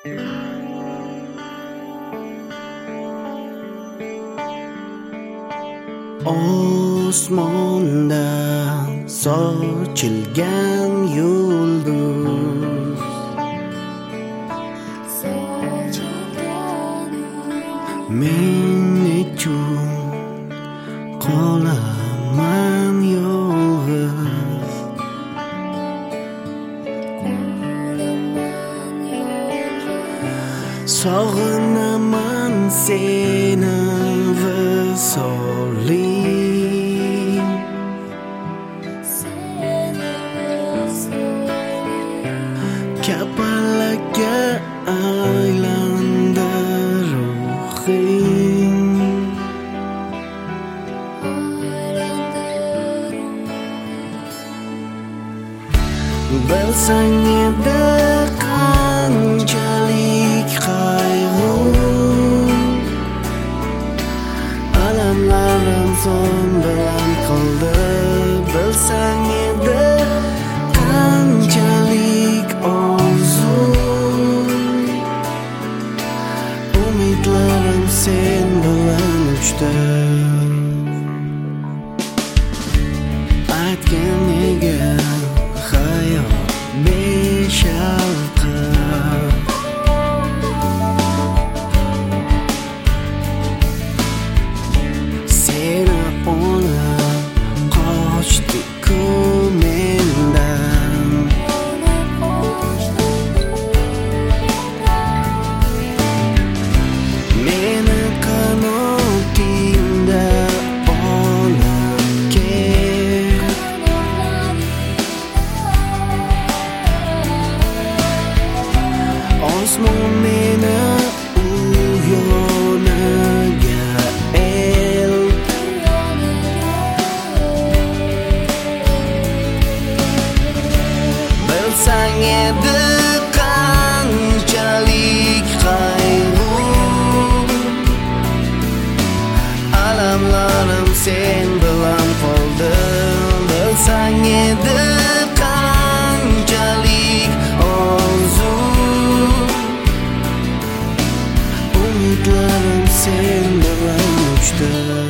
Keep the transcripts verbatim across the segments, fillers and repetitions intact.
Osmondan sochilgan yulduz men uchun qolaman yolg'iz. Sog'inaman seni visoling, kapalakka aylandi ruhing. Bilsang edi qanchalik qayg'u, alamlarim son bilan qoldi. Bilsang edi qanchalik orzu, umidlarim sen bilan uchdi. Aytgan nega hayot beshalqi, seni olib qochdi-ku mendan. Meni qanotingda olib kel, osmon meni u yoniga el. Bilsang edi qanchalik qayg'u, alamlarim sen bilan qoldi. Bilsang edi qanchalik orzu, umidlarim sen bilan uchdi.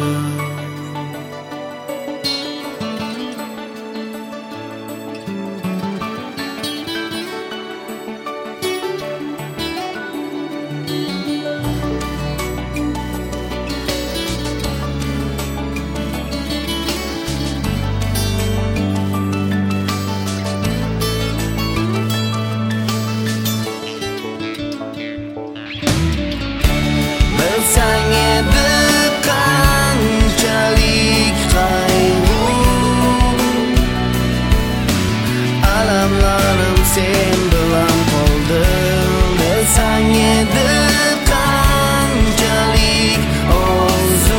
Bilsang edi qanchalik qayg'u, alamlarim sen bilan qoldi. Bilsang edi qanchalik orzu,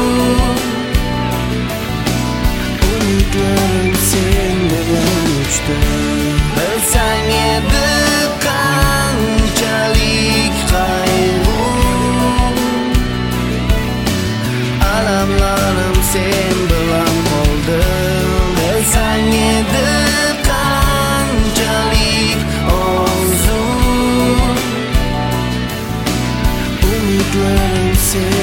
umidlarim sen bilan uchdi. Bilsang edi qanchalik qayg'u, alamlarim sen bilan qoldi. Bilsang edi qanchalik orzu, umidlarim sen